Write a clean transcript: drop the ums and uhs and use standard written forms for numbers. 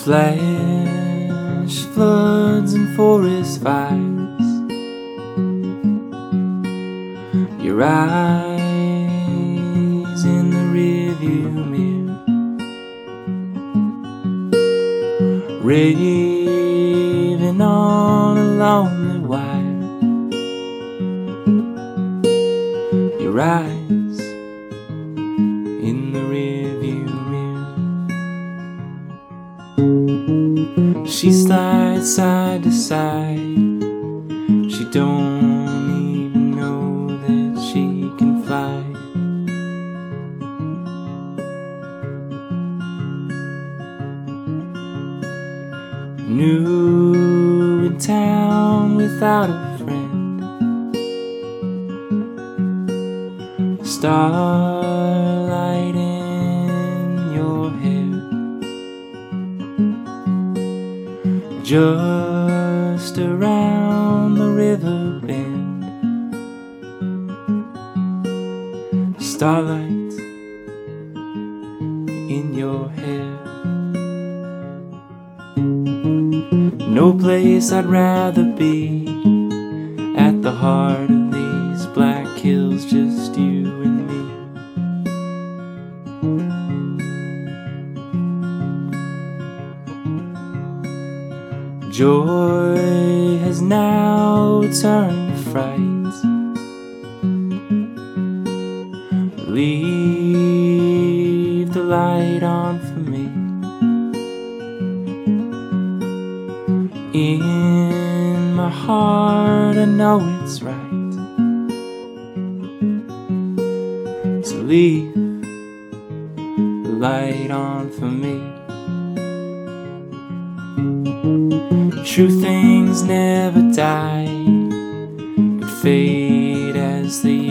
Flash floods and forest fires, your eyes in the rearview mirror, raving on a lonely wire, your eyes in the rearview mirror. She slides side to side, she don't even know that she can fly. New in town without a friend, starlight in your hair, just around the river bend, starlight in your hair. No place I'd rather be, at the heart of these black hills, just you and me. Joy has now turned to fright, leave the light on for me. In my heart I know it's right to leave the light on for me. True things never die, but fade as the